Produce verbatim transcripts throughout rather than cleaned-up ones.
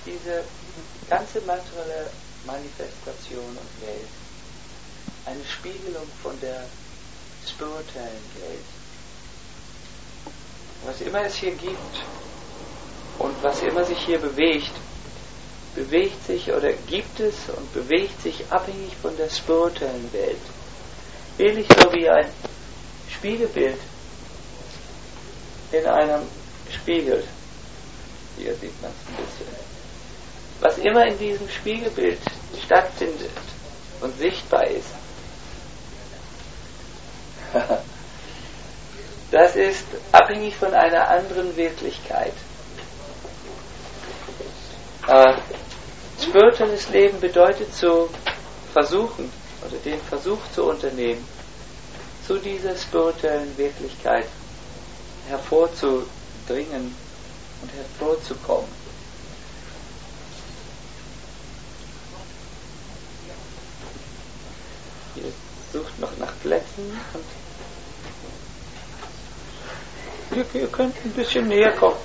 diese ganze materielle Manifestation und Welt eine Spiegelung von der spirituellen Welt. Was immer es hier gibt und was immer sich hier bewegt, bewegt sich oder gibt es und bewegt sich abhängig von der spirituellen Welt. Ähnlich so wie ein Spiegelbild in einem Spiegel. Hier sieht man es ein bisschen. Was immer in diesem Spiegelbild stattfindet und sichtbar ist, das ist abhängig von einer anderen Wirklichkeit. Äh, spirituelles Leben bedeutet zu versuchen oder den Versuch zu unternehmen, zu dieser spirituellen Wirklichkeit hervorzudringen und hervorzukommen. Ihr sucht noch nach Plätzen und ihr, ihr könnt ein bisschen näher kommen.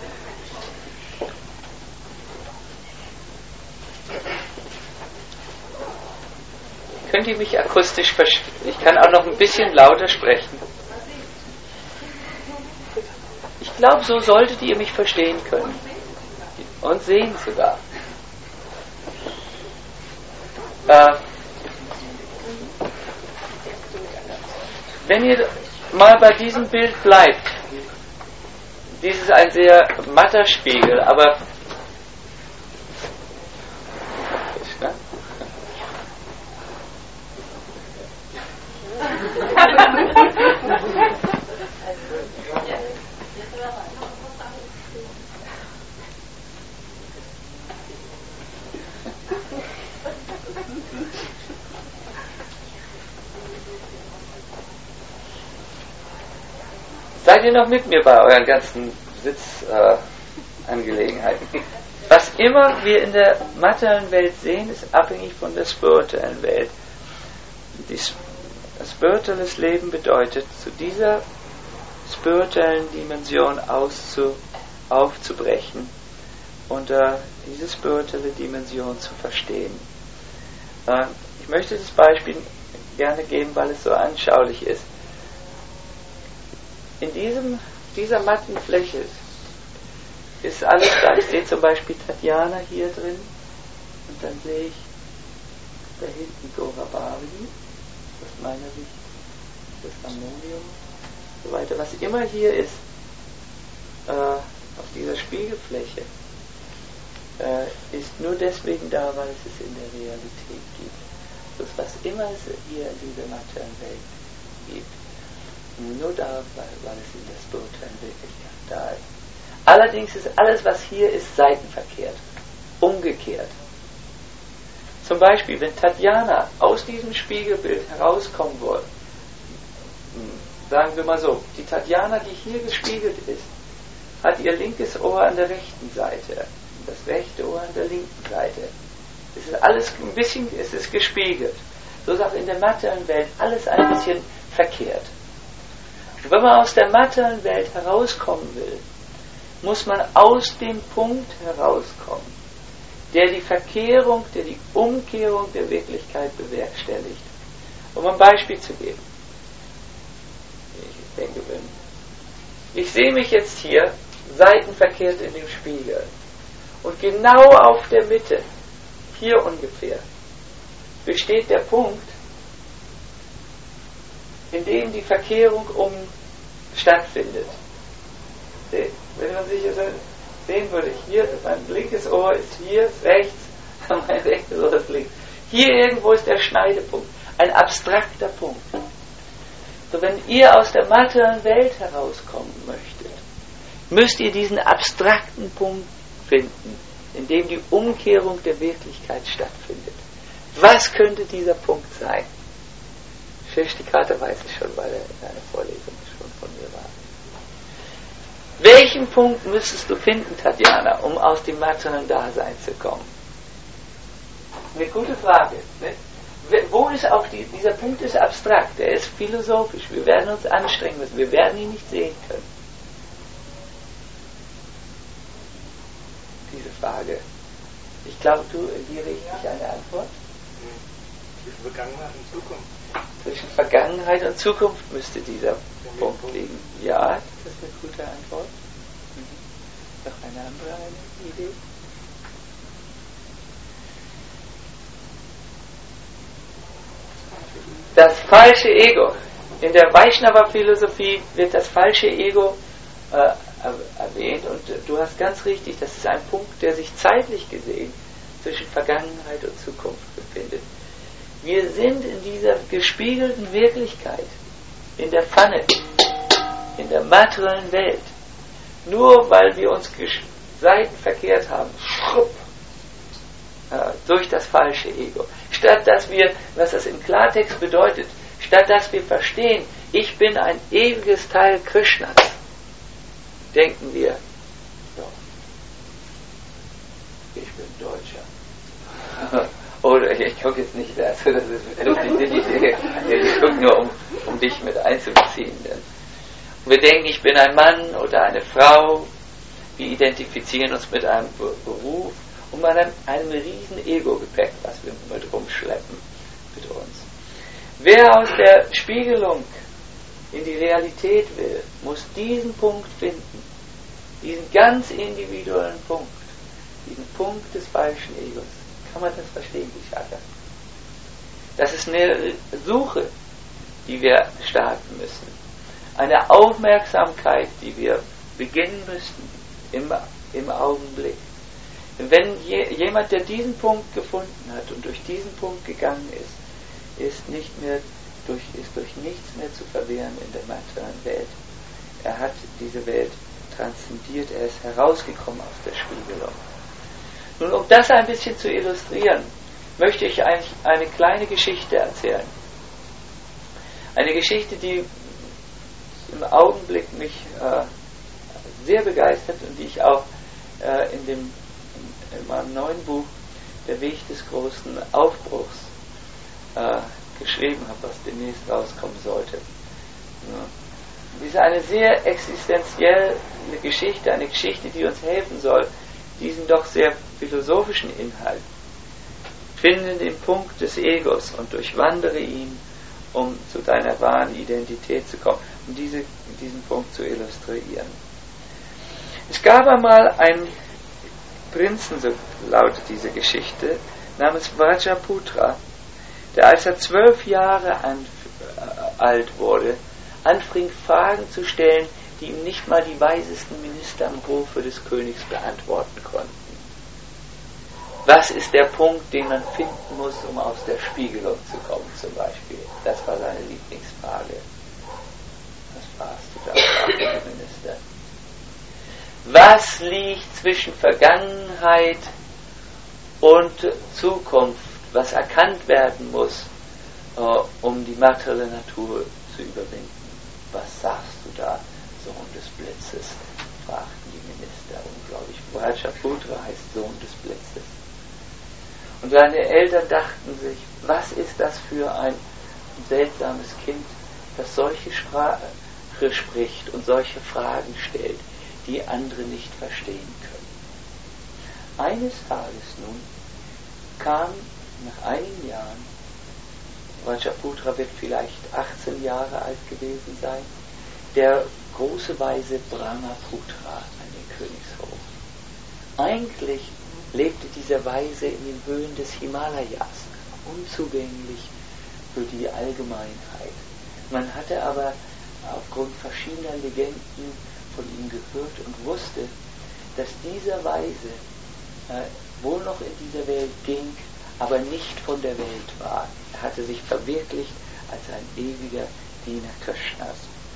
Könnt ihr mich akustisch verstehen? Ich kann auch noch ein bisschen lauter sprechen. Ich glaube, so solltet ihr mich verstehen können. Und sehen sogar. Äh, wenn ihr mal bei diesem Bild bleibt, dies ist ein sehr matter Spiegel, aber seid ihr noch mit mir bei euren ganzen Sitzangelegenheiten? Äh, Was immer wir in der materiellen Welt sehen, ist abhängig von der spirituellen Welt. Dies, das spirituelles Leben bedeutet, zu dieser spirituellen Dimension auszu, aufzubrechen und äh, diese spirituelle Dimension zu verstehen. Äh, ich möchte das Beispiel gerne geben, weil es so anschaulich ist. In diesem, dieser matten Fläche ist alles da. Ich sehe zum Beispiel Tatjana hier drin und dann sehe ich da hinten Dora Bari, aus meiner Sicht das Ammonium und so weiter. Was immer hier ist, äh, auf dieser Spiegelfläche, äh, ist nur deswegen da, weil es es in der Realität gibt. Das, was immer es hier in dieser materiellen Welt gibt, nur da, weil, weil es in der spirituellen Wirklichkeit da ist. Allerdings ist alles, was hier ist, seitenverkehrt, umgekehrt. Zum Beispiel, wenn Tatjana aus diesem Spiegelbild herauskommen wollte, sagen wir mal so, die Tatjana, die hier gespiegelt ist, hat ihr linkes Ohr an der rechten Seite, das rechte Ohr an der linken Seite. Es ist alles ein bisschen, es ist gespiegelt. So ist auch in der materiellen Welt alles ein bisschen verkehrt. Und wenn man aus der materiellen Welt herauskommen will, muss man aus dem Punkt herauskommen, der die Verkehrung, der die Umkehrung der Wirklichkeit bewerkstelligt. Um ein Beispiel zu geben. Ich denke, wenn ich sehe mich jetzt hier seitenverkehrt in dem Spiegel und genau auf der Mitte, hier ungefähr, besteht der Punkt, in dem die Verkehrung um stattfindet. Wenn man sich also sehen würde, hier, mein linkes Ohr ist hier, ist rechts, mein rechtes Ohr ist links. Hier irgendwo ist der Schneidepunkt, ein abstrakter Punkt. So, wenn ihr aus der materiellen Welt herauskommen möchtet, müsst ihr diesen abstrakten Punkt finden, in dem die Umkehrung der Wirklichkeit stattfindet. Was könnte dieser Punkt sein? Shishtikata weiß es schon, weil er in einer Vorlesung schon von mir war. Welchen Punkt müsstest du finden, Tatjana, um aus dem materiellen Dasein zu kommen? Eine gute Frage. Ne? Wo ist auch die, dieser Punkt ist abstrakt, er ist philosophisch. Wir werden uns anstrengen müssen, wir werden ihn nicht sehen können. Diese Frage Ich glaube, du, in die Richtung eine Antwort? Zwischen Vergangenheit und Zukunft. Zwischen Vergangenheit und Zukunft müsste dieser Punkt liegen. Ja, das ist eine gute Antwort. Mhm. Noch eine andere eine Idee? Das falsche Ego. In der Vaishnava-Philosophie wird das falsche Ego äh, erwähnt und du hast ganz richtig, das ist ein Punkt, der sich zeitlich gesehen zwischen Vergangenheit und Zukunft befindet. Wir sind in dieser gespiegelten Wirklichkeit, in der Pfanne, in der materiellen Welt, nur weil wir uns seitenverkehrt haben, schrupp, äh, durch das falsche Ego. Statt dass wir, was das im Klartext bedeutet, statt dass wir verstehen, ich bin ein ewiges Teil Krishnas, denken wir, so, ich bin Deutscher. Oder ich, ich gucke jetzt nicht dazu, das ist nicht die Idee. Ich gucke nur, um, um dich mit einzubeziehen. Wir denken, ich bin ein Mann oder eine Frau. Wir identifizieren uns mit einem Beruf und mit einem, einem riesen Ego-Gepäck, was wir mit rumschleppen mit uns. Wer aus der Spiegelung in die Realität will, muss diesen Punkt finden. Diesen ganz individuellen Punkt. Diesen Punkt des falschen Egos. Kann man das verstehen, Vishaka? Das ist eine Suche, die wir starten müssen. Eine Aufmerksamkeit, die wir beginnen müssen im, im Augenblick. Wenn je, jemand, der diesen Punkt gefunden hat und durch diesen Punkt gegangen ist, ist, nicht mehr durch, ist durch nichts mehr zu verwehren in der materiellen Welt. Er hat diese Welt transzendiert, er ist herausgekommen aus der Spiegelung. Nun, um das ein bisschen zu illustrieren, möchte ich eigentlich eine kleine Geschichte erzählen. Eine Geschichte, die im Augenblick mich äh, sehr begeistert und die ich auch äh, in, dem, in, in meinem neuen Buch Der Weg des großen Aufbruchs äh, geschrieben habe, was demnächst rauskommen sollte. Ja. Dies ist eine sehr existenzielle Geschichte, eine Geschichte, die uns helfen soll, diesen doch sehr philosophischen Inhalt. Finde den Punkt des Egos und durchwandere ihn, um zu deiner wahren Identität zu kommen, um diese, diesen Punkt zu illustrieren. Es gab einmal einen Prinzen, so lautet diese Geschichte, namens Vrajaputra, der als er zwölf Jahre an, äh, alt wurde, anfing Fragen zu stellen, die ihm nicht mal die weisesten Minister am Hofe des Königs beantworten konnten. Was ist der Punkt, den man finden muss, um aus der Spiegelung zu kommen, zum Beispiel? Das war seine Lieblingsfrage. Was fragst du da, fragte der Minister? Was liegt zwischen Vergangenheit und Zukunft, was erkannt werden muss, äh, um die materielle Natur zu überwinden? Was sagst du da, Sohn des Blitzes? Fragten die Minister. Unglaublich. Vrajaputra heißt Sohn des Blitzes. Und seine Eltern dachten sich, was ist das für ein seltsames Kind, das solche Sprache spricht und solche Fragen stellt, die andere nicht verstehen können. Eines Tages nun kam nach einigen Jahren, Vrajaputra wird vielleicht achtzehn Jahre alt gewesen sein, der große Weise Brahmaputra an den Königshof. Eigentlich lebte dieser Weise in den Höhen des Himalayas, unzugänglich für die Allgemeinheit. Man hatte aber aufgrund verschiedener Legenden von ihm gehört und wusste, dass dieser Weise äh, wohl noch in dieser Welt ging, aber nicht von der Welt war. Er hatte sich verwirklicht als ein ewiger Diener Krishnas.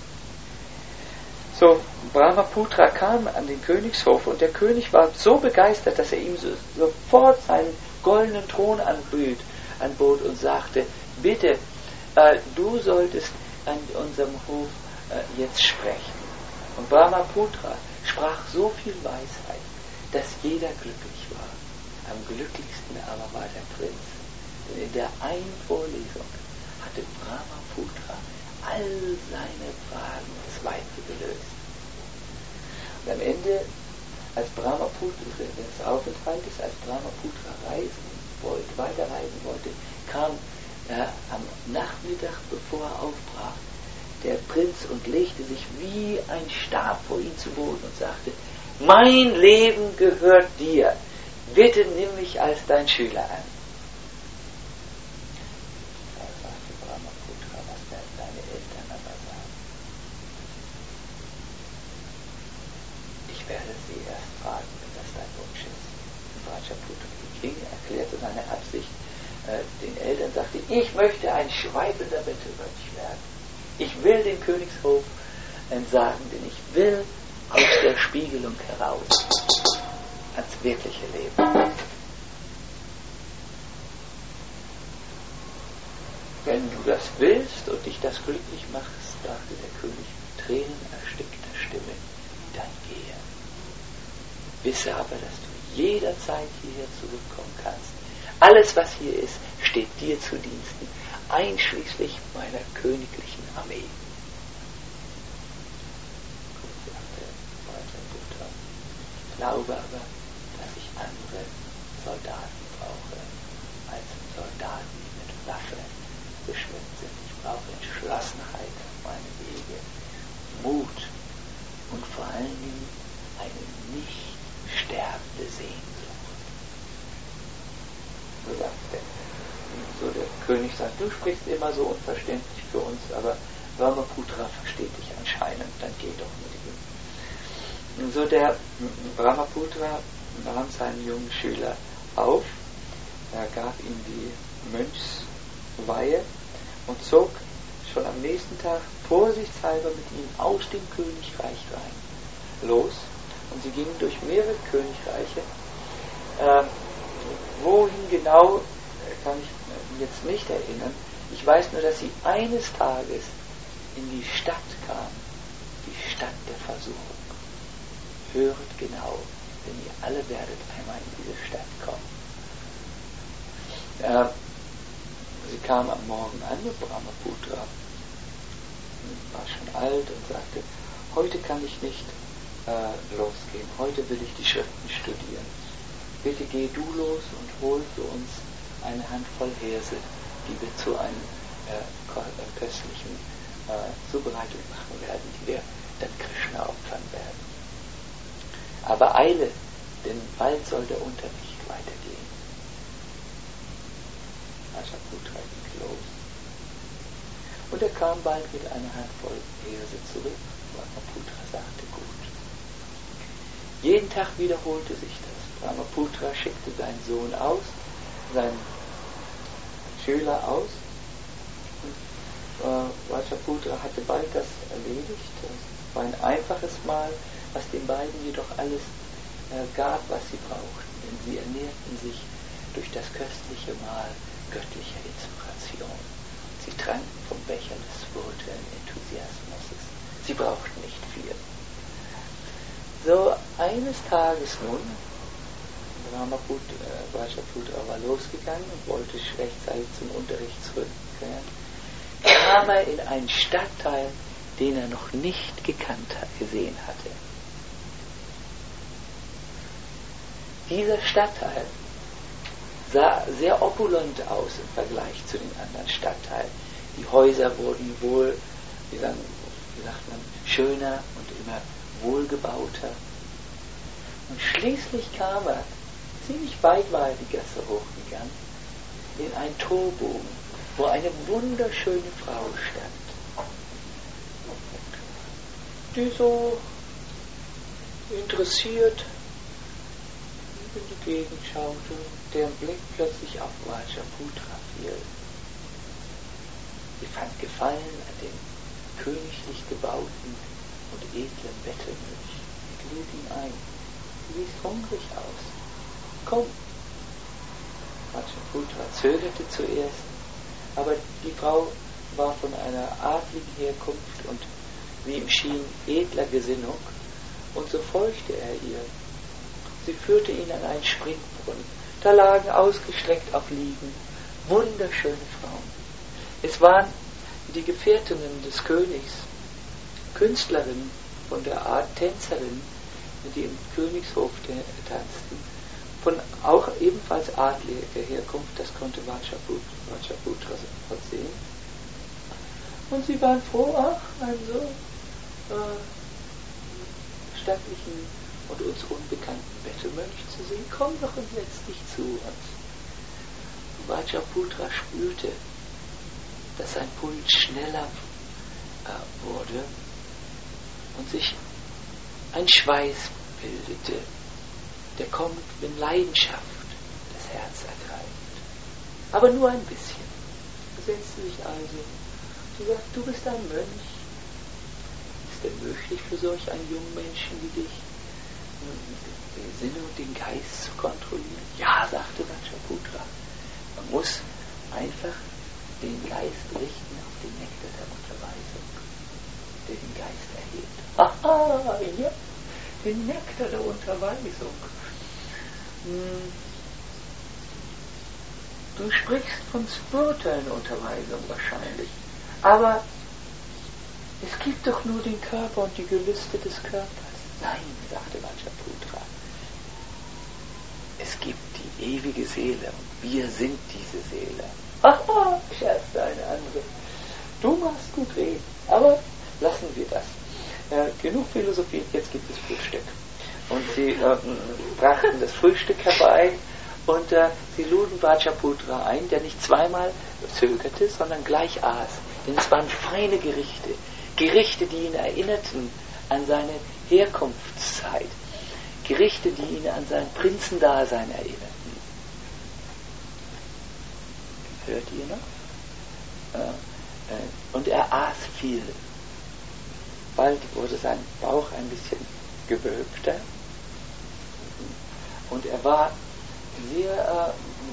So, Brahmaputra kam an den Königshof und der König war so begeistert, dass er ihm so, sofort seinen goldenen Thron anbot, anbot und sagte, bitte, äh, du solltest an unserem Hof äh, jetzt sprechen. Und Brahmaputra sprach so viel Weisheit, dass jeder glücklich war. Am glücklichsten aber war der Prinz. Denn in der einen Vorlesung hatte Brahmaputra all seine Fragen des Weibes gelöst. Und am Ende als Brahmaputra des Aufenthaltes, als Brahmaputra reisen wollte, weiterreisen wollte, kam äh, am Nachmittag, bevor er aufbrach, der Prinz und legte sich wie ein Stab vor ihn zu Boden und sagte: Mein Leben gehört dir, bitte nimm mich als dein Schüler an. Da sagte Brahmaputra: Was werden deine Eltern aber sagen? Ich werde sie erst fragen, wenn das dein Wunsch ist. Und Rajaputra ging, erklärte seine Absicht äh, den Eltern, sagte: Ich möchte ein schweifender Bettelmönch werden. Ich will den Königshof entsagen, denn ich will aus der Spiegelung heraus ans wirkliche Leben. Wenn du das willst und dich das glücklich machst, sagte der König mit tränenerstickter Stimme, dann gehe. Wisse aber, dass du jederzeit hierher zurückkommen kannst. Alles, was hier ist, steht dir zu Diensten, einschließlich meiner königlichen Armee. Ich glaube aber, dass ich andere Soldaten brauche, als Soldaten, die mit Waffe beschmückt sind. Ich brauche Entschlossenheit auf meine Wege, Mut und vor allen Dingen eine nicht sterbende Sehnsucht. So, sagte, so der König sagt: Du sprichst immer so unverständlich für uns, aber Brahmaputra versteht dich anscheinend, dann geh doch mit ihm. Und so der Brahmaputra nahm seinen jungen Schüler auf, er gab ihm die Mönchsweihe und zog schon am nächsten Tag vorsichtshalber mit ihm aus dem Königreich rein los. Und sie gingen durch mehrere Königreiche. Äh, wohin genau, kann ich mich jetzt nicht erinnern. Ich weiß nur, dass sie eines Tages in die Stadt kamen, die Stadt der Versuchung. Höret genau, denn ihr alle werdet einmal in diese Stadt kommen. Äh, sie kam am Morgen an und Brahmaputra war schon alt und sagte: Heute kann ich nicht äh, losgehen, heute will ich die Schriften studieren. Bitte geh du los und hol für uns eine Handvoll Hirse, die wir zu einem äh, köstlichen äh, Zubereitung machen werden, die wir dann Krishna opfern werden. Aber eile, denn bald soll der Unterricht weitergehen. Rajaputra ging los. Und er kam bald mit einer Handvoll Hirse zurück. Brahmaputra sagte: Gut. Jeden Tag wiederholte sich das. Brahmaputra schickte seinen Sohn aus, seinen Schüler aus. Und äh, Rajaputra hatte bald das erledigt. Das war ein einfaches Mahl, was den beiden jedoch alles äh, gab, was sie brauchten. Denn sie ernährten sich durch das köstliche Mahl göttlicher Inspiration. Sie tranken vom Becher des spirituellen Enthusiasmus. Sie brauchten nicht viel. So, eines Tages nun, Brahmaputra, äh, Rajaputra war losgegangen und wollte rechtzeitig zum Unterricht zurückkehren, kam er in einen Stadtteil, den er noch nicht gekannt hat, gesehen hatte. Dieser Stadtteil sah sehr opulent aus im Vergleich zu den anderen Stadtteilen. Die Häuser wurden wohl, wie, sagen, wie sagt man, schöner und immer wohlgebauter. Und schließlich kam er, ziemlich weit war er die Gasse hochgegangen, in einen Torbogen, wo eine wunderschöne Frau stand, die so interessiert in die Gegend schaute, deren Blick plötzlich auf Rajaputra fiel. Sie fand Gefallen an dem königlich gebauten und edlen Bettelmönch und lud ihn ein. Sie sieht hungrig aus. Komm! Rajaputra zögerte zuerst, aber die Frau war von einer adligen Herkunft und, wie ihm schien, edler Gesinnung, und so folgte er ihr. Sie führte ihn an einen Springbrunnen. Da lagen ausgestreckt auf Liegen wunderschöne Frauen. Es waren die Gefährtinnen des Königs, Künstlerinnen von der Art Tänzerinnen, die im Königshof tanzten, von auch ebenfalls adliger Herkunft, das konnte Vatshaputra sehen. Und sie waren froh, ach, einen so äh, stattlichen und uns unbekannten Bettelmönch zu sehen, komm doch und setz dich zu uns. Vatshaputra spürte, dass sein Puls schneller äh, wurde und sich ein Schweiß bildete, der kommt, wenn Leidenschaft das Herz ergreift. Aber nur ein bisschen. Er setzte sich also. Sie sagt, du bist ein Mönch. Ist denn möglich für solch einen jungen Menschen wie dich, den Sinne und den Geist zu kontrollieren? Ja, sagte Vatshaputra. Man muss einfach den Geist richten auf den Nektar der Unterweisung, der den Geist erhebt. Aha, ja, den Nektar der Unterweisung. Hm. Du sprichst von spirituellen Unterweisung wahrscheinlich, aber es gibt doch nur den Körper und die Gelüste des Körpers. Nein, sagte Vatshaputra. Es gibt die ewige Seele und wir sind diese Seele. Haha, scherzte eine andere. Du machst gut reden, aber lassen wir das. Äh, genug Philosophie, jetzt gibt es Frühstück. Und sie äh, brachten das Frühstück herbei und äh, sie luden Vatshaputra ein, der nicht zweimal zögerte, sondern gleich aß. Denn es waren feine Gerichte. Gerichte, die ihn erinnerten an seine Herkunftszeit. Gerichte, die ihn an sein Prinzendasein erinnerten. Hört ihr noch? Äh, äh, und er aß viel. Bald wurde sein Bauch ein bisschen gewölbter. Und er war sehr äh,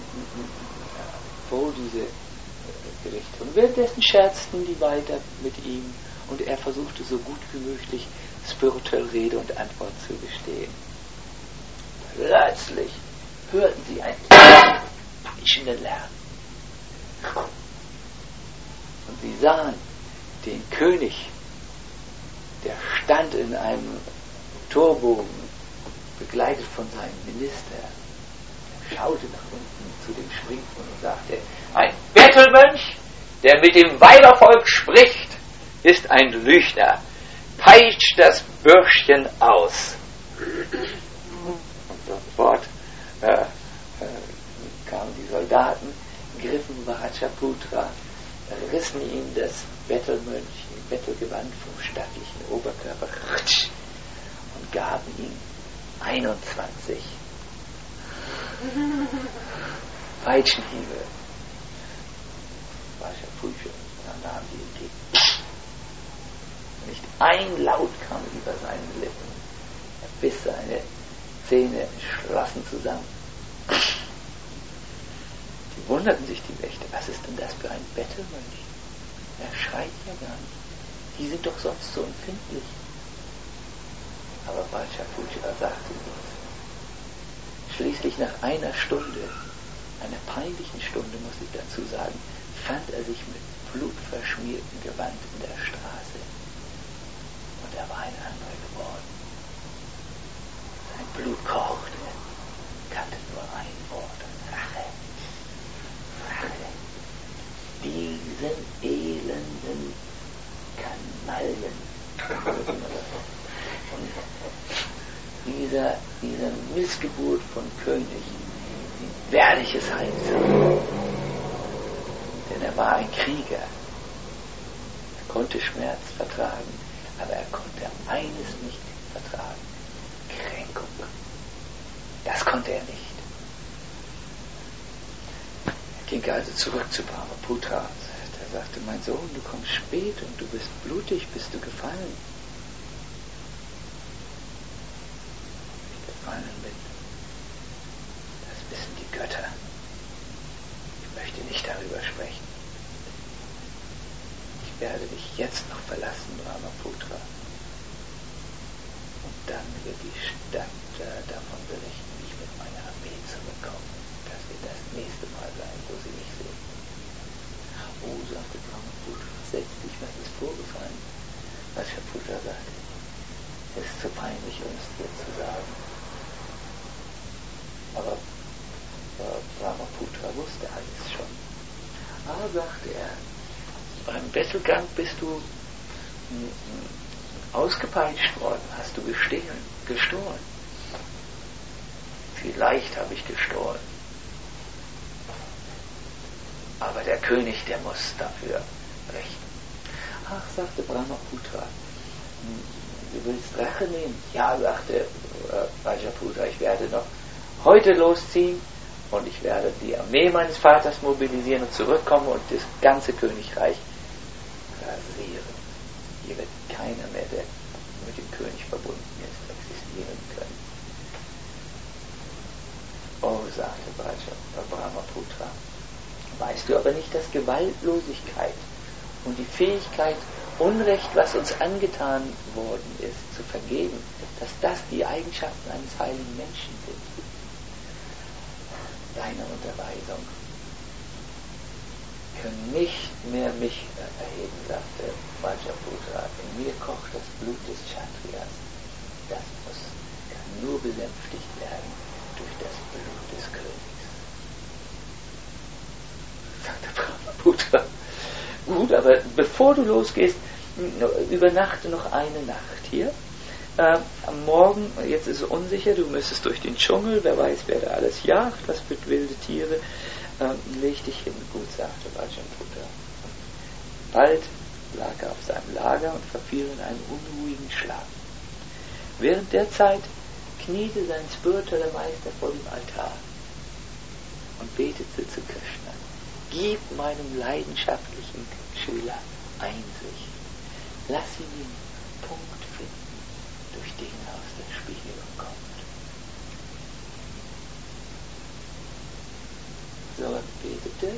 froh, diese äh, Gerichte. Und währenddessen scherzten die weiter mit ihm und er versuchte so gut wie möglich spirituell Rede und Antwort zu gestehen. Plötzlich hörten sie einen peitschenden Lärm. Und sie sahen den König, der stand in einem Torbogen, begleitet von seinem Minister. Er schaute nach unten zu dem Springbrunnen und sagte, ein Bettelmönch, der mit dem Weibervolk spricht, ist ein Lügner. Peitscht das Bürschchen aus. Und sofort äh, äh, kamen die Soldaten, griffen Vatshaputra, rissen ihm das Bettelmönch, im Bettelgewand vom stattlichen Oberkörper und gaben ihm einundzwanzig Peitschenhiebe. Vatshaputra nahm die entgegen. Nicht ein Laut kam über seine Lippen. Er biss seine Zähne entschlossen zusammen. Die wunderten sich, die Wächter, was ist denn das für ein Bettelmönch? Er schreit ja gar nicht. Die sind doch sonst so empfindlich. Aber Vatshaputra sagte nichts. Schließlich nach einer Stunde, einer peinlichen Stunde muss ich dazu sagen, fand er sich mit blutverschmiertem Gewand in der Straße. Und er war ein anderer geworden. Sein Blut kochte, kannte nur ein Wort: Rache. Rache. Diesen elenden Kanaillen. Und dieser, dieser Missgeburt von König, die werde ich es heimzahlen. Denn er war ein Krieger. Er konnte Schmerz vertragen, aber er konnte eines nicht vertragen: Kränkung. Das konnte er nicht. Er ging also zurück zu Brahmaputra. Er sagte, mein Sohn, du kommst spät und du bist blutig, bist du gefallen? Ich gefallen bin. Das wissen die Götter. Ich möchte nicht darüber sprechen. Ich werde dich jetzt noch verlassen, Brahmaputra. Und dann wird die Stadt äh, davon berichten, wie ich mit meiner Armee zurückkomme. Das wird das nächste Mal sein, wo sie mich sehen. Oh, sagte Brahmaputra, setz dich, was ist vorgefallen? Vatshaputra sagte, es ist zu peinlich, uns dir zu sagen. Ah, sagte er, beim Bettelgang bist du ausgepeitscht worden, hast du gestehlen, gestohlen. Vielleicht habe ich gestohlen. Aber der König, der muss dafür rächen. Ach, sagte Brahmaputra, du willst Rache nehmen? Ja, sagte äh, Rajaputra, ich werde noch heute losziehen und ich werde die Armee meines Vaters mobilisieren und zurückkommen und das ganze Königreich rasieren. Hier wird keiner mehr, der mit dem König verbunden ist, existieren können. Oh, sagte Brahmaputra, weißt du aber nicht, dass Gewaltlosigkeit und die Fähigkeit, Unrecht, was uns angetan worden ist, zu vergeben, dass das die Eigenschaften eines heiligen Menschen sind? Deine Unterweisung können nicht mehr mich erheben, sagte Rajaputra. In mir kocht das Blut des Kshatriyas. Das muss, kann nur besänftigt werden durch das Blut des Königs. Sagte Brahmaputra. Gut, aber bevor du losgehst, übernachte noch eine Nacht hier. Äh, am Morgen, jetzt ist es unsicher, du müsstest durch den Dschungel, wer weiß, wer da alles jagt, was für wilde Tiere, äh, leg dich hin. Gut, sagte Rajaputra. Bald lag er auf seinem Lager und verfiel in einen unruhigen Schlaf. Während der Zeit kniete sein spiritueller Meister vor dem Altar und betete zu Krishna. Gib meinem leidenschaftlichen Schüler Einsicht. Lass ihn den Punkt finden, durch den er aus der Spiegelung kommt. So er betete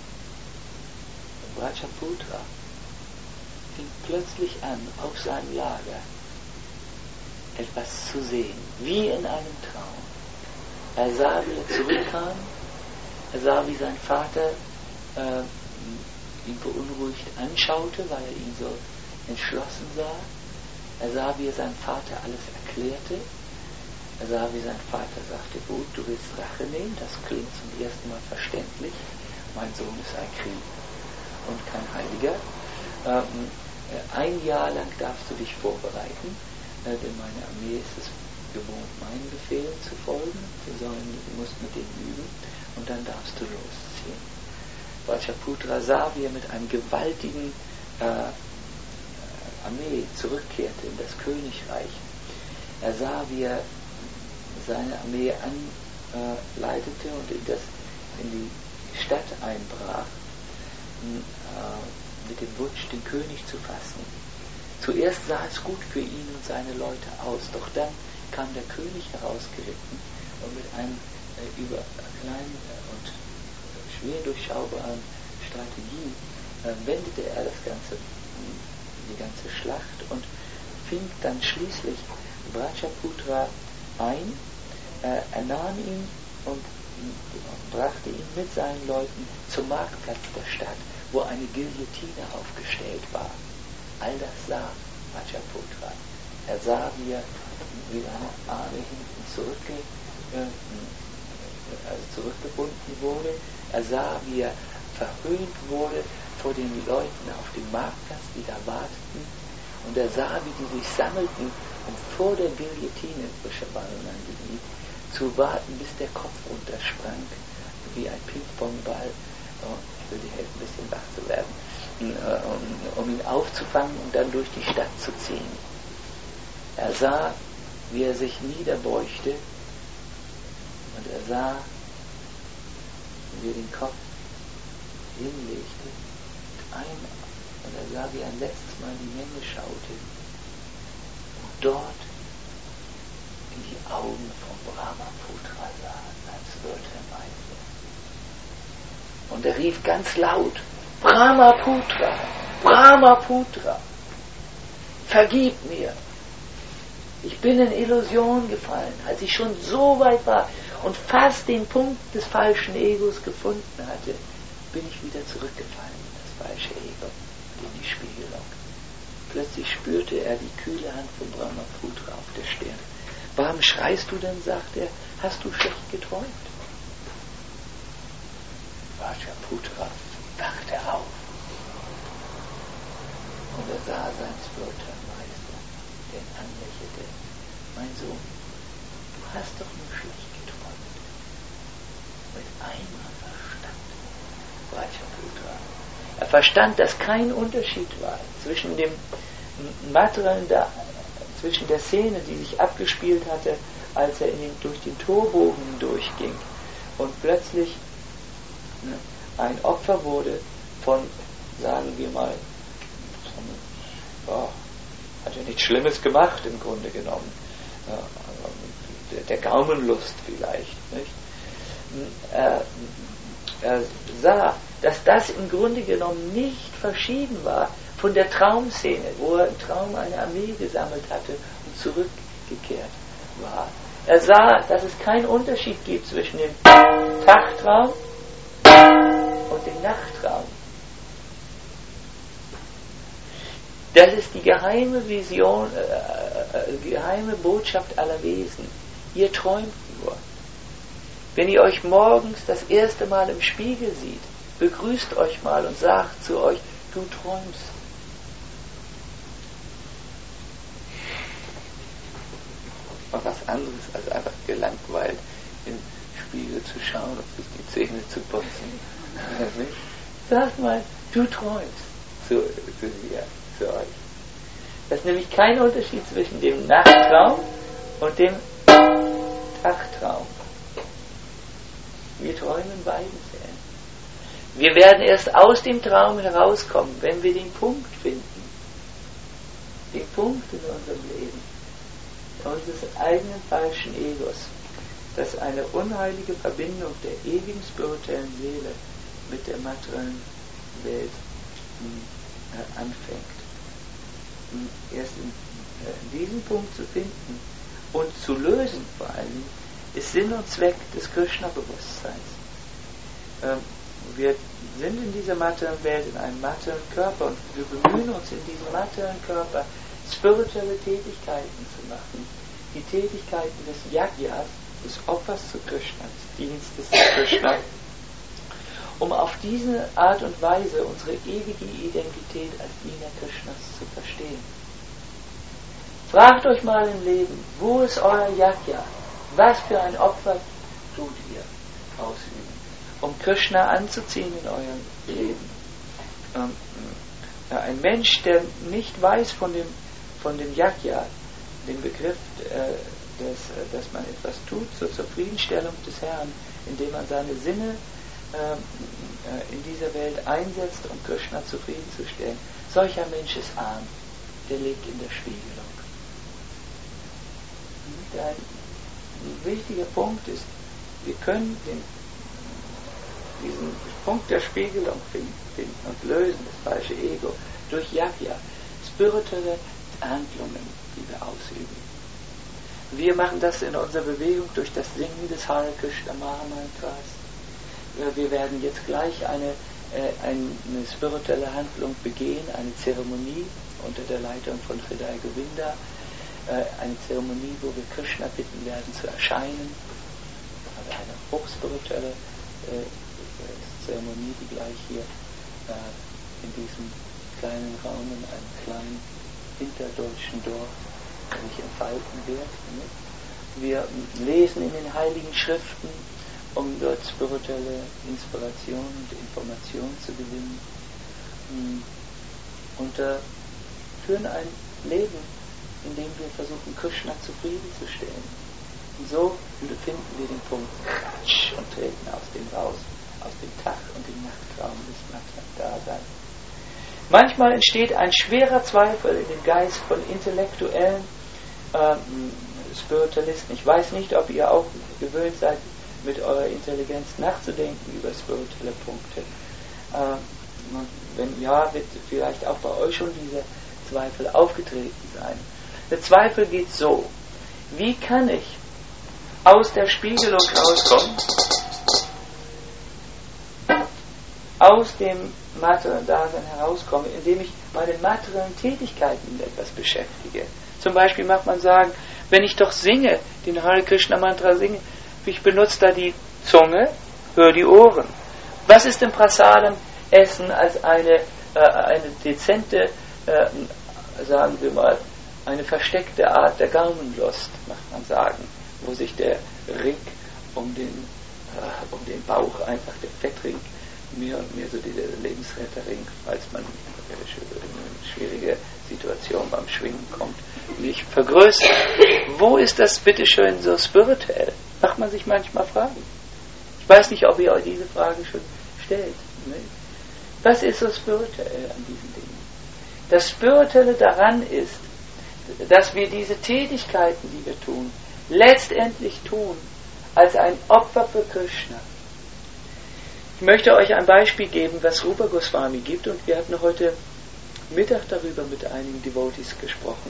und Rajaputra fing plötzlich an, auf seinem Lager etwas zu sehen, wie in einem Traum. Er sah, wie er zurückkam, er sah, wie sein Vater äh, ihn beunruhigt anschaute, weil er ihn so entschlossen sah. Er sah, wie er seinem Vater alles erklärte. Er sah, wie sein Vater sagte, gut, du willst Rache nehmen, das klingt zum ersten Mal verständlich. Mein Sohn ist ein Krieger und kein Heiliger. Ähm, ein Jahr lang darfst du dich vorbereiten, äh, denn meine Armee ist es gewohnt, meinen Befehlen zu folgen. Wir sollen, du musst mit denen üben und dann darfst du losziehen. Rajaputra sah, wie er mit einem gewaltigen äh, Armee zurückkehrte in das Königreich. Er sah, wie er seine Armee anleitete und in, das, in die Stadt einbrach, äh, mit dem Wunsch, den König zu fassen. Zuerst sah es gut für ihn und seine Leute aus, doch dann kam der König herausgeritten und mit einem äh, über kleinen und schwer durchschaubaren Strategie äh, wendete er das ganze, die ganze Schlacht und fing dann schließlich Rajaputra ein. Äh, er nahm ihn und brachte ihn mit seinen Leuten zum Marktplatz der Stadt, wo eine Guillotine aufgestellt war. All das sah Rajaputra. Er sah, wie, er, wie seine Arme hinten zurückge, äh, also zurückgebunden wurde. Er sah, wie er verhöhnt wurde vor den Leuten auf dem Marktplatz, die da warteten. Und er sah, wie die sich sammelten, um vor der Guillotine zu warten, bis der Kopf runtersprang, wie ein Ping-Pong-Ball. Oh, ich will dir helfen, ein bisschen wach zu werden, um, um ihn aufzufangen und dann durch die Stadt zu ziehen. Er sah, wie er sich niederbeugte und er sah, wie er den Kopf hinlegte mit einem, und er sah, wie er ein letztes Mal in die Menge schaute und dort in die Augen von Brahmaputra sah, als würde er meinte. Und er rief ganz laut, Brahmaputra, Brahmaputra, vergib mir. Ich bin in Illusion gefallen, als ich schon so weit war und fast den Punkt des falschen Egos gefunden hatte, bin ich wieder zurückgefallen in das falsche Ego, in die Spiegelung. Plötzlich spürte er die kühle Hand von Brahmaputra auf der Stirn. Warum schreist du denn, sagt er, hast du schlecht geträumt? Rajaputra wachte hast doch nur schlecht geträumt. Mit einmal verstand Rajaputta. Er verstand, dass kein Unterschied war zwischen dem materiellen, da, zwischen der Szene, die sich abgespielt hatte, als er in den, durch den Torbogen durchging und plötzlich ne, ein Opfer wurde von, sagen wir mal, von, oh, hat er nichts Schlimmes gemacht im Grunde genommen, ja, der, der Gaumenlust vielleicht, nicht? Er, er sah, dass das im Grunde genommen nicht verschieden war von der Traumszene, wo er im Traum eine Armee gesammelt hatte und zurückgekehrt war. Er sah, dass es keinen Unterschied gibt zwischen dem Tagtraum und dem Nachtraum. Das ist die geheime Vision, äh, äh, geheime Botschaft aller Wesen. Ihr träumt nur. Wenn ihr euch morgens das erste Mal im Spiegel seht, begrüßt euch mal und sagt zu euch, du träumst. Mal was anderes als einfach gelangweilt im Spiegel zu schauen und sich die Zähne zu putzen. Sagt mal, du träumst zu, zu dir, zu euch. Das ist nämlich kein Unterschied zwischen dem Nachttraum und dem Tagtraum. Wir träumen beiden Fällen. Wir werden erst aus dem Traum herauskommen, wenn wir den Punkt finden. Den Punkt in unserem Leben, unseres eigenen falschen Egos, das eine unheilige Verbindung der ewigen spirituellen Seele mit der materiellen Welt äh, anfängt. Und erst in, äh, in diesem Punkt zu finden und zu lösen vor allem, ist Sinn und Zweck des Krishna-Bewusstseins. Ähm, wir sind in dieser materiellen Welt, in einem materiellen Körper und wir bemühen uns in diesem materiellen Körper spirituelle Tätigkeiten zu machen. Die Tätigkeiten des Yajnas, des Opfers zu Krishna, des Dienstes zu Krishna, um auf diese Art und Weise unsere ewige Identität als Diener Krishnas zu verstehen. Fragt euch mal im Leben, wo ist euer Yajna? Was für ein Opfer tut ihr ausüben, um Krishna anzuziehen in eurem Leben? Ähm, ja, ein Mensch, der nicht weiß von dem, von dem Yajna, dem Begriff, äh, des, äh, dass man etwas tut zur Zufriedenstellung des Herrn, indem man seine Sinne äh, äh, in dieser Welt einsetzt, um Krishna zufriedenzustellen. Solcher Mensch ist arm, der lebt in der Spiegelung. Und ein wichtiger Punkt ist, wir können den, diesen Punkt der Spiegelung finden, finden und lösen, das falsche Ego, durch Yajna, spirituelle Handlungen, die wir ausüben. Wir machen das in unserer Bewegung durch das Singen des Hare Krishna Maha Mantras. Wir werden jetzt gleich eine, äh, eine spirituelle Handlung begehen, eine Zeremonie unter der Leitung von Hridaya Govinda, äh, eine Zeremonie, wo wir Krishna bitten werden zu erscheinen. Also eine hochspirituelle äh, Zeremonie, die gleich hier äh, in diesem kleinen Raum, in einem kleinen hinterdeutschen Dorf sich entfalten wird. Wir lesen in den Heiligen Schriften, um dort spirituelle Inspiration und Information zu gewinnen. Und äh, führen ein Leben, in dem wir versuchen, Krishna zufriedenzustellen. Und so finden wir den Punkt und treten aus dem raus, aus dem Tag- und dem Nachtraum des Matra-Daseins. Manchmal entsteht ein schwerer Zweifel in dem Geist von intellektuellen ähm, Spiritualisten. Ich weiß nicht, ob ihr auch gewöhnt seid, mit eurer Intelligenz nachzudenken über spirituelle Punkte. Ähm, wenn ja, wird vielleicht auch bei euch schon dieser Zweifel aufgetreten sein. Der Zweifel geht so: Wie kann ich aus der Spiegelung rauskommen, aus dem materiellen Dasein herauskomme, indem ich meine materiellen Tätigkeiten mit etwas beschäftige? Zum Beispiel mag man sagen, wenn ich doch singe, den Hare Krishna Mantra singe, ich benutze da die Zunge, höre die Ohren. Was ist im Prasadam Essen als eine, äh, eine dezente, äh, sagen wir mal, eine versteckte Art der Gaumenlust, mag man sagen. wo sich der Ring um den, äh, um den Bauch, einfach der Fettring, mehr und mehr so dieser Lebensretterring, falls man in eine schwierige Situation beim Schwingen kommt, nicht vergrößert. Wo ist das bitteschön so spirituell? Macht man sich manchmal Fragen. Ich weiß nicht, ob ihr euch diese Frage schon stellt. Ne? Was ist so spirituell an diesen Dingen? Das Spirituelle daran ist, dass wir diese Tätigkeiten, die wir tun, letztendlich tun als ein Opfer für Krishna. Ich möchte euch ein Beispiel geben, was Rupa Goswami gibt, und wir hatten heute Mittag darüber mit einigen Devotees gesprochen.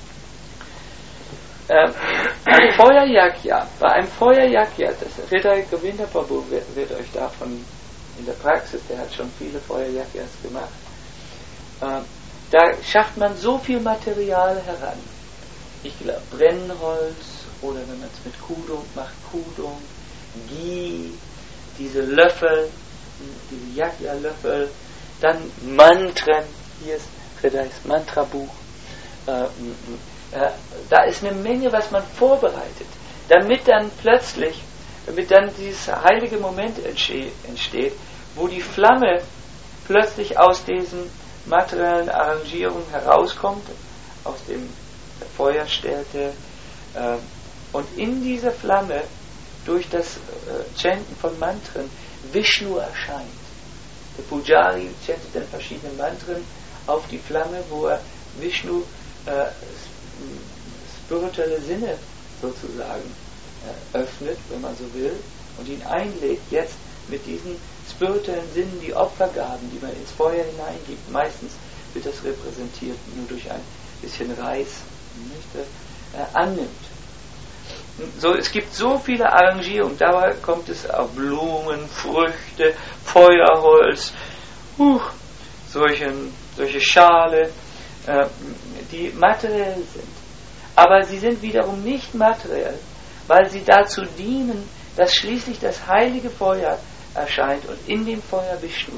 Ähm, ein Feuerjagdja, bei einem Feuerjagdja, das Hridaya Govinda Prabhu wird, wird euch davon in der Praxis, der hat schon viele Feuerjagdjas gemacht, ähm, da schafft man so viel Material heran. Ich glaube, Brennholz, oder wenn man es mit Kudung macht, Kudung, Ghee, diese Löffel, diese Yagya-Löffel, dann Mantren, hier ist Hridayas Mantra-Buch, äh, äh, da ist eine Menge, was man vorbereitet, damit dann plötzlich, damit dann dieses heilige Moment entsteht, wo die Flamme plötzlich aus diesen materiellen Arrangierungen herauskommt, aus dem Feuerstätte, äh, und in dieser Flamme durch das äh, Chanten von Mantren Vishnu erscheint. Der Pujari chantet dann verschiedene Mantren auf die Flamme, wo er Vishnu äh, spirituelle Sinne sozusagen äh, öffnet, wenn man so will, und ihn einlädt, jetzt mit diesen spirituellen Sinnen die Opfergaben, die man ins Feuer hineingibt, meistens wird das repräsentiert nur durch ein bisschen Reis, nicht, äh, annimmt. So, es gibt so viele Arrangierungen, dabei kommt es auf Blumen, Früchte, Feuerholz, uh, solche, solche Schale, äh, die materiell sind. Aber sie sind wiederum nicht materiell, weil sie dazu dienen, dass schließlich das heilige Feuer erscheint und in dem Feuer Vishnu,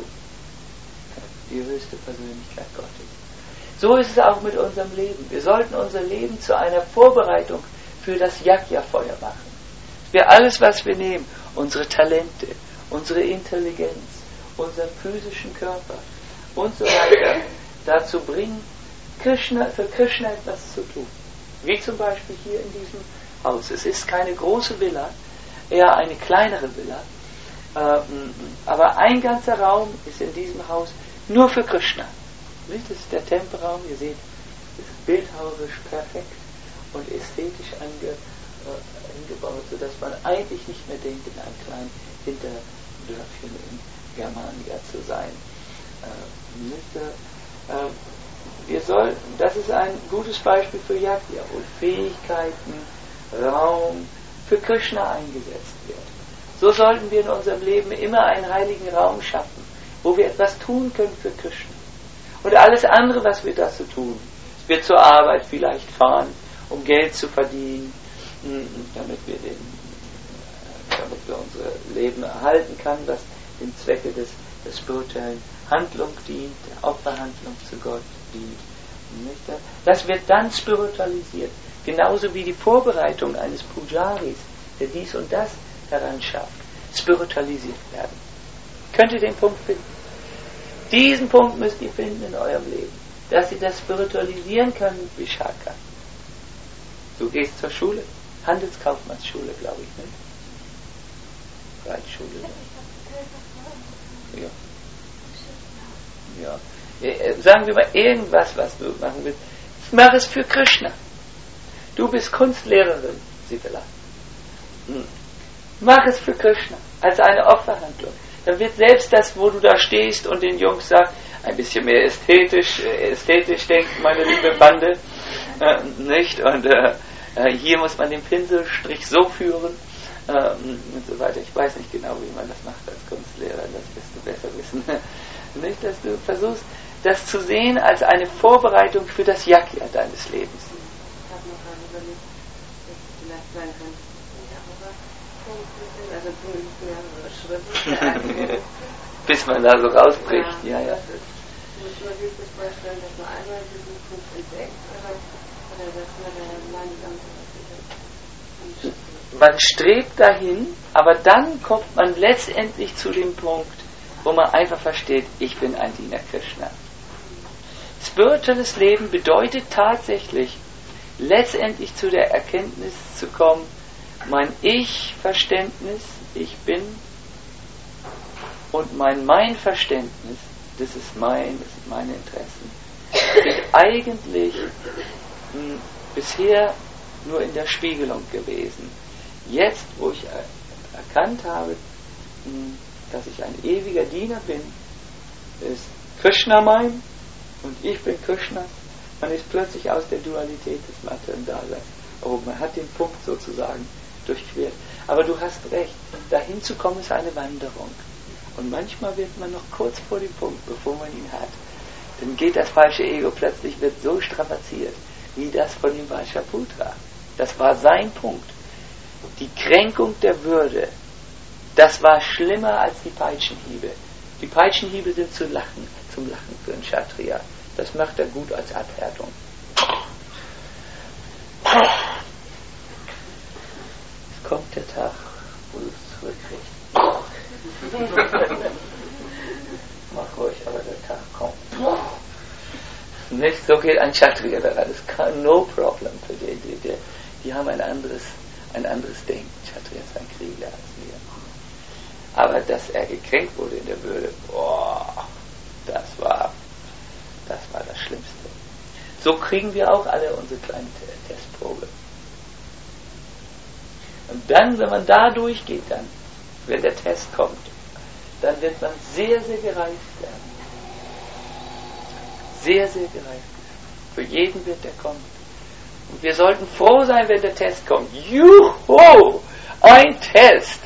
die höchste Persönlichkeit Gottes. So ist es auch mit unserem Leben. Wir sollten unser Leben zu einer Vorbereitung für das Yajna-Feuer machen. Wir alles, was wir nehmen, unsere Talente, unsere Intelligenz, unseren physischen Körper und so weiter, dazu bringen, Krishna, für Krishna etwas zu tun. Wie zum Beispiel hier in diesem Haus. Es ist keine große Villa, eher eine kleinere Villa, ähm, aber ein ganzer Raum ist in diesem Haus nur für Krishna. Das ist der Tempelraum, ihr seht, ist bildhauerisch perfekt und ästhetisch ange, äh, eingebaut, sodass man eigentlich nicht mehr denkt, in einem kleinen Hinterdörfchen in Germania zu sein. Äh, nicht, äh, wir sollten, das ist ein gutes Beispiel für Yajna, wo Fähigkeiten, Raum für Krishna eingesetzt wird. So sollten wir in unserem Leben immer einen heiligen Raum schaffen, wo wir etwas tun können für Krishna. Und alles andere, was wir dazu tun, wir zur Arbeit vielleicht fahren, um Geld zu verdienen, damit wir, den, damit wir unser Leben erhalten können, was dem Zwecke des, der spirituellen Handlung dient, der Opferhandlung zu Gott dient. Das wird dann spiritualisiert, genauso wie die Vorbereitung eines Pujaris, der dies und das heranschafft, spiritualisiert werden. Könnt ihr den Punkt finden? Diesen Punkt müsst ihr finden in eurem Leben, dass ihr das spiritualisieren könnt mit Vishaka. Du gehst zur Schule, Handelskaufmannsschule, glaube ich, ne? Reitschule. Ja. Ja. Äh, sagen wir mal irgendwas, was du machen willst. Mach es für Krishna. Du bist Kunstlehrerin, Sivela. Hm. Mach es für Krishna, als eine Opferhandlung. Dann wird selbst das, wo du da stehst und den Jungs sagst, ein bisschen mehr ästhetisch, äh, ästhetisch denken, meine liebe Bande, äh, nicht? Und äh, hier muss man den Pinselstrich so führen äh, und so weiter. Ich weiß nicht genau, wie man das macht als Kunstlehrer, das wirst du besser wissen. Nicht, dass du versuchst, das zu sehen als eine Vorbereitung für das Yajna deines Lebens. Ich habe noch gerade überlegt, dass es vielleicht sein könnte, also mehrere Schritte. Bis man da so rausbricht, ja, ja. ja. Ich muss mir wirklich vorstellen, dass man einmal diesen Punkt entdeckt, oder, oder dass man da meine ganze man strebt dahin, aber dann kommt man letztendlich zu dem Punkt, wo man einfach versteht, ich bin ein Diener Krishna. Spirituelles Leben bedeutet tatsächlich, letztendlich zu der Erkenntnis zu kommen, mein Ich-Verständnis, ich bin, und mein Mein-Verständnis, das ist mein, das sind meine Interessen, sind eigentlich mh, bisher nur in der Spiegelung gewesen. Jetzt, wo ich er- erkannt habe, mh, dass ich ein ewiger Diener bin, ist Krishna mein und ich bin Krishna. Man ist plötzlich aus der Dualität des materiellen Daseins. Oh, man hat den Punkt sozusagen durchquert. Aber du hast recht, dahin zu kommen ist eine Wanderung. Und manchmal wird man noch kurz vor dem Punkt, bevor man ihn hat, dann geht das falsche Ego plötzlich, wird so strapaziert, wie das von dem Vaishaputra. Das war sein Punkt. Die Kränkung der Würde, das war schlimmer als die Peitschenhiebe. Die Peitschenhiebe sind zu lachen, zum Lachen für einen Kshatriya. Das macht er gut als Abhärtung. Es kommt der Tag, wo du es zurückkriegst. Mach ruhig, aber der Tag kommt. Nicht so geht ein Kshatriya daran. Das ist no problem für die. Die, die, die haben ein anderes, ein anderes Denken. Kshatriya ist ein Krieger als wir. Aber dass er gekränkt wurde in der Würde, boah, das war, das war das Schlimmste. So kriegen wir auch alle unsere kleine Testprobe. Und dann, wenn man da durchgeht, dann, wenn der Test kommt, dann wird man sehr, sehr gereift werden. Sehr, sehr gereift. Für jeden wird der kommen. Und wir sollten froh sein, wenn der Test kommt. Juhu! Ein Test!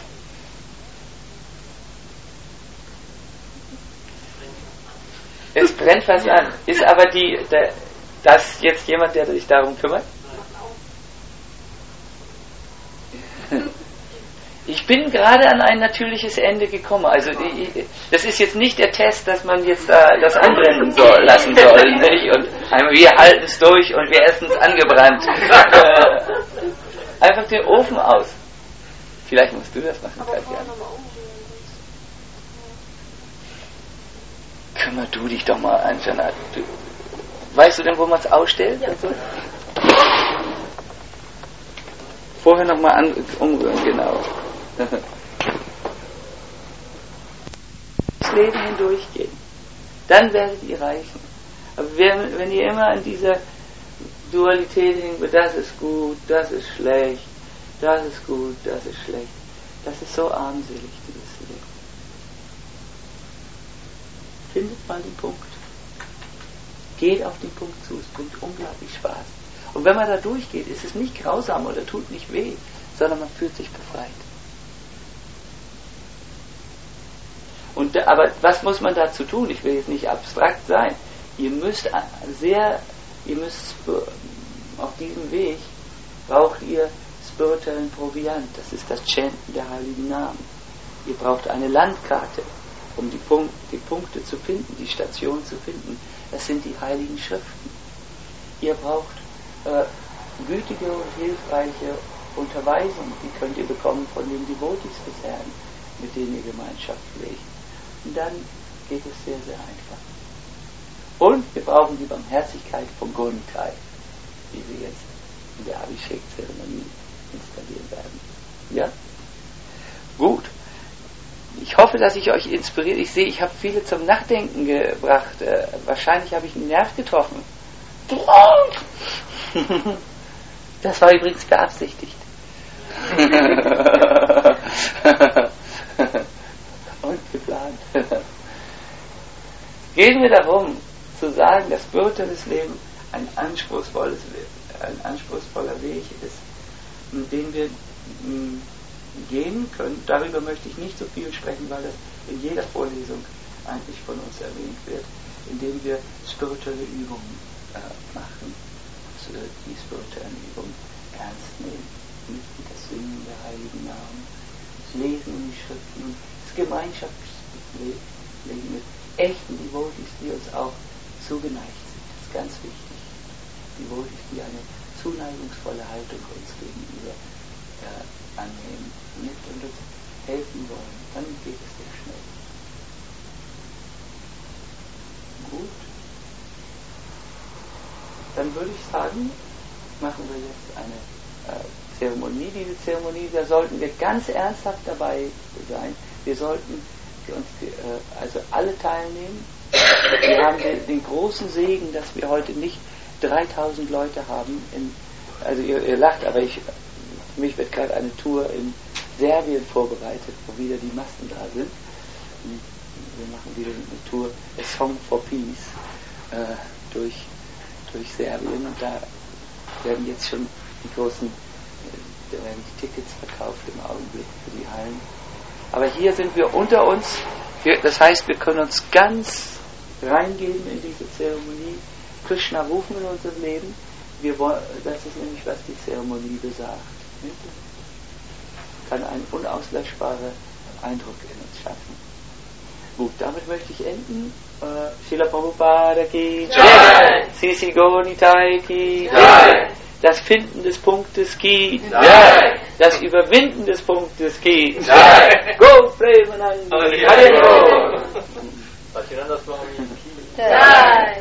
Es brennt was an. Ist aber die, der, das jetzt jemand, der sich darum kümmert? Ich bin gerade an ein natürliches Ende gekommen. Also ich, das ist jetzt nicht der Test, dass man jetzt äh, das anbrennen soll, lassen soll, nicht? Und wir halten es durch und wir essen es angebrannt. Äh, einfach den Ofen aus. Vielleicht musst du das machen, Katja. Kümmer du dich doch mal an, Janat. Du, weißt du denn, wo man es ausstellt? Ja. So? Vorher nochmal an, umrühren, genau. Das Leben hindurchgehen. Dann werdet ihr reichen. Aber wenn, wenn ihr immer an dieser Dualität hängt, das ist gut, das ist schlecht, das ist gut, das ist schlecht, das ist so armselig, dieses Leben. Findet mal den Punkt. Geht auf den Punkt zu. Es bringt unglaublich Spaß. Und wenn man da durchgeht, ist es nicht grausam oder tut nicht weh, sondern man fühlt sich befreit. Und, aber was muss man dazu tun? Ich will jetzt nicht abstrakt sein. Ihr müsst sehr, ihr müsst auf diesem Weg braucht ihr spirituellen Proviant. Das ist das Chanten der heiligen Namen. Ihr braucht eine Landkarte, um die, Punkt, die Punkte zu finden, die Station zu finden. Das sind die heiligen Schriften. Ihr braucht äh, gütige und hilfreiche Unterweisung. Die könnt ihr bekommen von den Devotees des Herrn, mit denen ihr Gemeinschaft pflegt. Und dann geht es sehr, sehr einfach. Und wir brauchen die Barmherzigkeit von Guntai, die wir jetzt in der Abhishek-Zeremonie installieren werden. Ja? Gut. Ich hoffe, dass ich euch inspiriert. Ich sehe, ich habe viele zum Nachdenken gebracht. Äh, wahrscheinlich habe ich einen Nerv getroffen. Das war übrigens beabsichtigt. Und geplant. Geht mir darum, zu sagen, dass spirituelles Leben ein anspruchsvolles, ein anspruchsvoller Weg ist, mit dem wir mh, gehen können. Darüber möchte ich nicht so viel sprechen, weil das in jeder Vorlesung eigentlich von uns erwähnt wird, indem wir spirituelle Übungen äh, machen, also die spirituellen Übungen ernst nehmen, nicht das Singen der heiligen Namen, das Lesen in die Schriften und das Gemeinschaftsleben mit echten Devotees, die uns auch zugeneigt sind. Das ist ganz wichtig. Devotees, die eine zuneigungsvolle Haltung uns gegenüber äh, annehmen mit und uns helfen wollen, dann geht es sehr schnell. Gut. Dann würde ich sagen, machen wir jetzt eine äh, Zeremonie. Diese Zeremonie, da sollten wir ganz ernsthaft dabei sein. Wir sollten uns äh, also alle teilnehmen. Wir haben den, den großen Segen, dass wir heute nicht dreitausend Leute haben. In, also ihr, ihr lacht, aber ich, für mich wird gerade eine Tour in Serbien vorbereitet, wo wieder die Massen da sind. Wir machen wieder eine Tour, A Song for Peace, äh, durch, durch Serbien. Und da werden jetzt schon die großen, da werden die Tickets verkauft im Augenblick für die Hallen. Aber hier sind wir unter uns. Wir, das heißt, wir können uns ganz reingeben in diese Zeremonie. Krishna rufen in unserem Leben. Wir wollen, das ist nämlich, was die Zeremonie besagt. Kann einen unauslöschbaren Eindruck in uns schaffen. Gut, damit möchte ich enden. Uh, Srila Prabhupada ki Jai, Sisi Gaura-Nitai ki Jai, das Finden des Punktes ki Jai, das Überwinden des Punktes ki Jai, Go Premanandi, Hare Krishna. Bhaktivedanta Swami ki Jai.